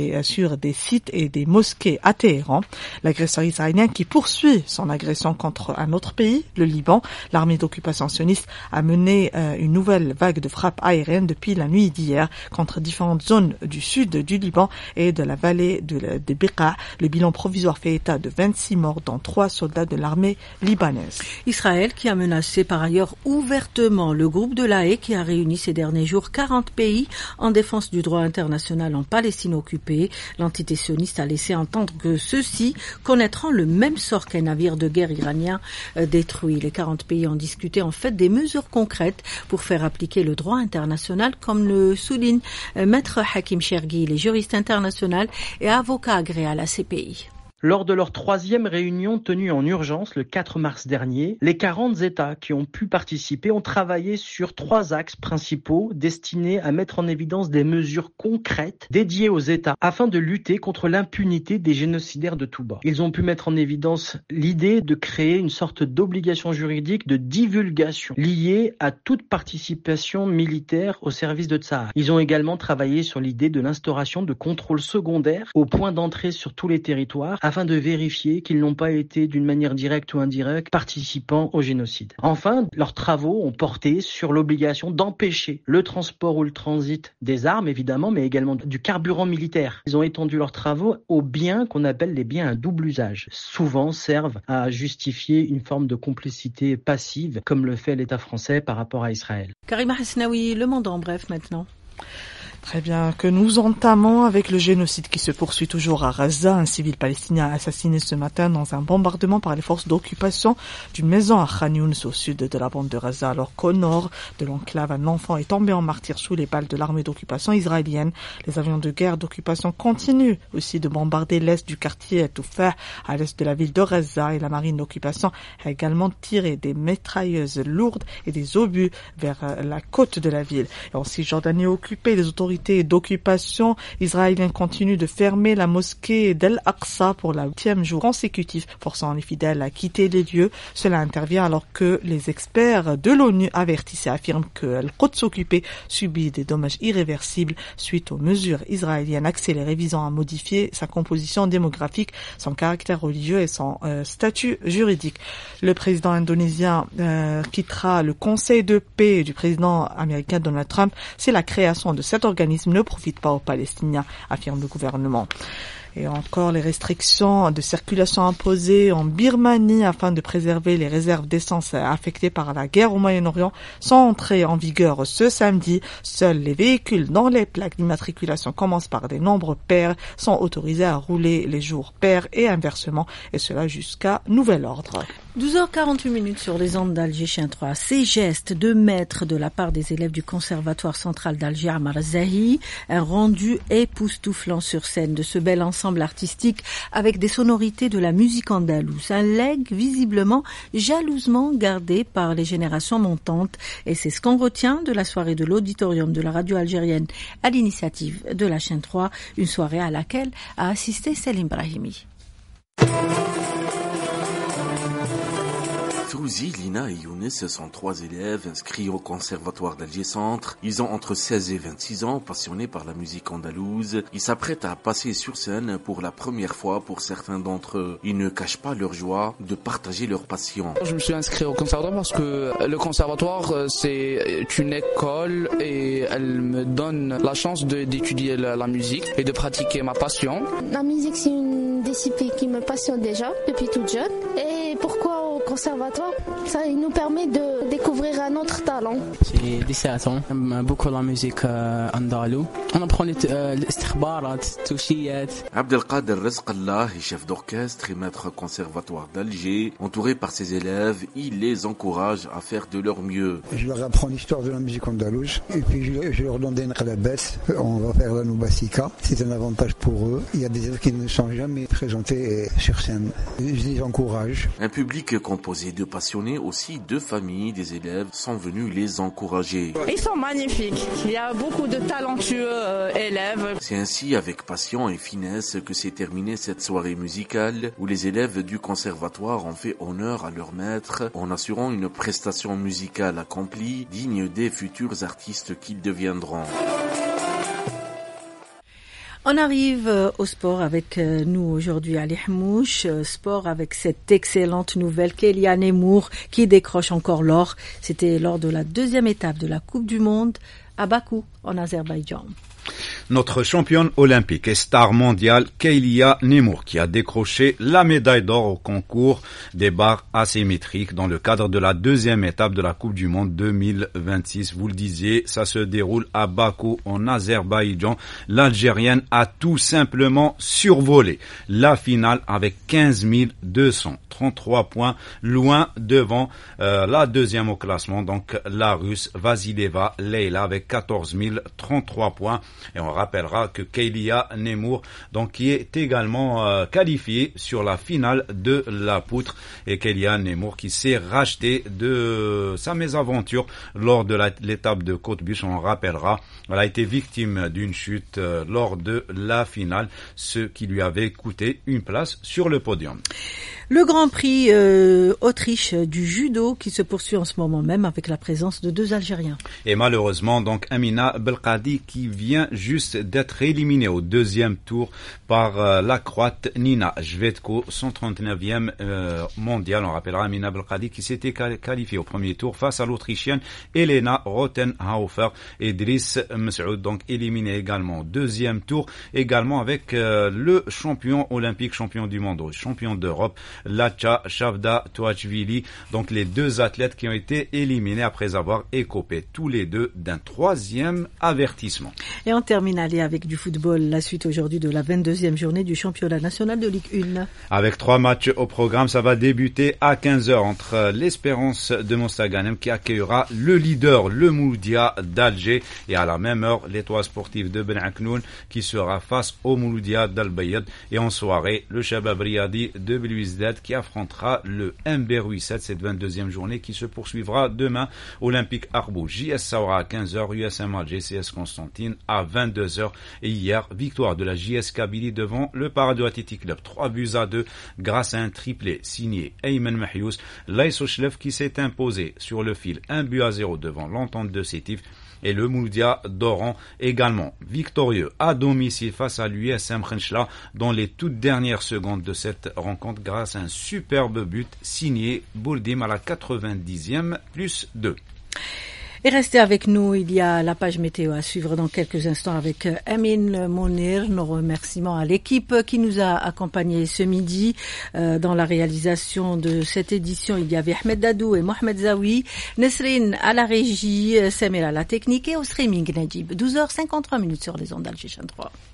des sites et des mosquées à Téhéran. L'agresseur israélien qui poursuit son agression contre un autre pays, le Liban. L'armée d'occupation sioniste a mené une nouvelle vague de frappes aériennes depuis la nuit d'hier contre différentes zones du sud du Liban et de la vallée de Beqa. Le bilan provisoire fait état de 26 morts, dont 3 soldats de l'armée libanaise. Israël qui a menacé par ailleurs ouvertement le groupe de La Haye qui a réuni ces derniers jours 40 pays en défense du droit international en Palestine occupée. L'entité sioniste a laissé entendre que ceux-ci connaîtront le même sort qu'un navire de guerre iranien détruit. Les 40 pays ont discuté en fait des mesures concrètes pour faire appliquer le droit international, comme le souligne Maître Hakim Chergui, les juristes internationaux et avocat agréé à la CPI. Lors de leur 3e réunion tenue en urgence le 4 mars dernier, les 40 États qui ont pu participer ont travaillé sur 3 axes principaux destinés à mettre en évidence des mesures concrètes dédiées aux États afin de lutter contre l'impunité des génocidaires de tout bas. Ils ont pu mettre en évidence l'idée de créer une sorte d'obligation juridique de divulgation liée à toute participation militaire au service de Tsahal. Ils ont également travaillé sur l'idée de l'instauration de contrôles secondaires aux points d'entrée sur tous les territoires afin de vérifier qu'ils n'ont pas été d'une manière directe ou indirecte participants au génocide. Enfin, leurs travaux ont porté sur l'obligation d'empêcher le transport ou le transit des armes évidemment, mais également du carburant militaire. Ils ont étendu leurs travaux aux biens qu'on appelle les biens à double usage. Souvent servent à justifier une forme de complicité passive comme le fait l'État français par rapport à Israël. Karima Hasnaoui, Le Monde en bref maintenant. Très bien, que nous entamons avec le génocide qui se poursuit toujours à Gaza. Un civil palestinien assassiné ce matin dans un bombardement par les forces d'occupation d'une maison à Khan Younis au sud de la bande de Gaza, alors qu'au nord de l'enclave, un enfant est tombé en martyr sous les balles de l'armée d'occupation israélienne. Les avions de guerre d'occupation continuent aussi de bombarder l'est du quartier Toufah, à l'est de la ville de Gaza, et la marine d'occupation a également tiré des mitrailleuses lourdes et des obus vers la côte de la ville. Et en Cisjordanie occupée, les autorités d'occupation israélienne continuent de fermer la mosquée d'Al-Aqsa pour le 8e jour consécutif, forçant les fidèles à quitter les lieux. Cela intervient alors que les experts de l'ONU avertissent et affirment que Al-Quds occupé subit des dommages irréversibles suite aux mesures israéliennes accélérées visant à modifier sa composition démographique, son caractère religieux et son statut juridique. Le président indonésien quittera le conseil de paix du président américain Donald Trump. C'est la création de cet organisme ne profite pas aux Palestiniens, affirme le gouvernement. Et encore les restrictions de circulation imposées en Birmanie afin de préserver les réserves d'essence affectées par la guerre au Moyen-Orient sont entrées en vigueur ce samedi. Seuls les véhicules dont les plaques d'immatriculation commencent par des nombres pairs sont autorisés à rouler les jours pairs et inversement, et cela jusqu'à nouvel ordre. 12h48 sur les ondes d'Alger Chien 3. Ces gestes de maître de la part des élèves du Conservatoire central d'Alger à Marzahi, un rendu époustouflant sur scène de ce bel ensemble artistique avec des sonorités de la musique andalouse. Un legs visiblement jalousement gardé par les générations montantes. Et c'est ce qu'on retient de la soirée de l'auditorium de la radio algérienne à l'initiative de la Chaîne 3, une soirée à laquelle a assisté Selim Brahimi. Fouzi, Lina et Younes sont 3 élèves inscrits au Conservatoire d'Alger Centre. Ils ont entre 16 et 26 ans, passionnés par la musique andalouse. Ils s'apprêtent à passer sur scène pour la première fois pour certains d'entre eux. Ils ne cachent pas leur joie de partager leur passion. Je me suis inscrit au conservatoire parce que le conservatoire, c'est une école et elle me donne la chance d'étudier la musique et de pratiquer ma passion. La musique, c'est une discipline qui me passionne déjà depuis toute jeune. Et pourquoi au conservatoire? Ça nous permet de découvrir un autre talent. J'ai 17 ans, j'aime beaucoup la musique andalouse. On apprend l'istikhbarat, touchiyat. Abdelkader Rezqallah est chef d'orchestre et maître conservatoire d'Alger. Entouré par ses élèves, il les encourage à faire de leur mieux. Je leur apprends l'histoire de la musique andalouse et puis je leur donne des nqlabet. On va faire la noubassika. C'est un avantage pour eux. Il y a des élèves qui ne sont jamais présentés sur scène. Je les encourage. Un public content Composé de passionnés, aussi deux familles des élèves sont venus les encourager. Ils sont magnifiques. Il y a beaucoup de talentueux élèves. C'est ainsi avec passion et finesse que s'est terminée cette soirée musicale où les élèves du conservatoire ont fait honneur à leur maître en assurant une prestation musicale accomplie, digne des futurs artistes qu'ils deviendront. On arrive au sport avec nous aujourd'hui Ali Hamouche. Sport avec cette excellente nouvelle Kélia Nemour qui décroche encore l'or. C'était lors de la deuxième étape de la Coupe du Monde à Bakou en Azerbaïdjan. Notre championne olympique et star mondiale Kélia Nemour qui a décroché la médaille d'or au concours des barres asymétriques dans le cadre de la deuxième étape de la Coupe du Monde 2026. Vous le disiez, ça se déroule à Bakou en Azerbaïdjan. L'Algérienne a tout simplement survolé la finale avec 15 233 points, loin devant la deuxième au classement, donc la Russe Vasileva Leila avec 14 033 points. Et on rappellera que Kélia Nemour, donc, qui est également qualifiée sur la finale de la poutre, et Kélia Nemour qui s'est rachetée de sa mésaventure lors de l'étape de Côte-Biche. On rappellera, elle a été victime d'une chute lors de la finale, ce qui lui avait coûté une place sur le podium. Le Grand Prix Autriche du judo qui se poursuit en ce moment même avec la présence de deux Algériens. Et malheureusement, donc, Amina Belkadi qui vient juste d'être éliminée au deuxième tour par la Croate Nina Jvetko, 139e mondiale. On rappellera Amina Belkadi qui s'était qualifiée au premier tour face à l'Autrichienne Elena Rothenhaufer et Driss Messoud, donc éliminé également au deuxième tour, également avec le champion olympique, champion du monde, champion d'Europe, Lacha Shavda Touachvili, donc les deux athlètes qui ont été éliminés après avoir écopé tous les deux d'un troisième avertissement. Et on termine avec du football, la suite aujourd'hui de la 22e journée du championnat national de Ligue 1. Avec 3 matchs au programme, ça va débuter à 15h entre l'Espérance de Mostaganem qui accueillera le leader, le Mouloudia d'Alger, et à la même heure, l'Étoile sportive de Ben Aknoun qui sera face au Mouloudia d'Al-Bayad, et en soirée, le Shabab Riyadi de Belouizdad qui affrontera le MB Ruisset, cette 22e journée qui se poursuivra demain. Olympique Arbou, JS Saoura à 15h, USM Alger, CS Constantine à 22h. Et hier, victoire de la JS Kabylie devant le Parado Athletic Club, 3-2 grâce à un triplé signé Ayman Mahyous. Laïso Chlef qui s'est imposé sur le fil 1-0 devant l'Entente de Sétif. Et le Mouloudia d'Oran également victorieux à domicile face à l'USM Khenchla dans les toutes dernières secondes de cette rencontre grâce à un superbe but signé Bourdim à la 90e plus 2. Et restez avec nous, il y a la page météo à suivre dans quelques instants avec Amin Mounir. Nos remerciements à l'équipe qui nous a accompagnés ce midi dans la réalisation de cette édition. Il y avait Ahmed Dadou et Mohamed Zawi, Nesrine à la régie, Samir à la technique et au streaming Najib. 12h53 sur les ondes d'Alger 3.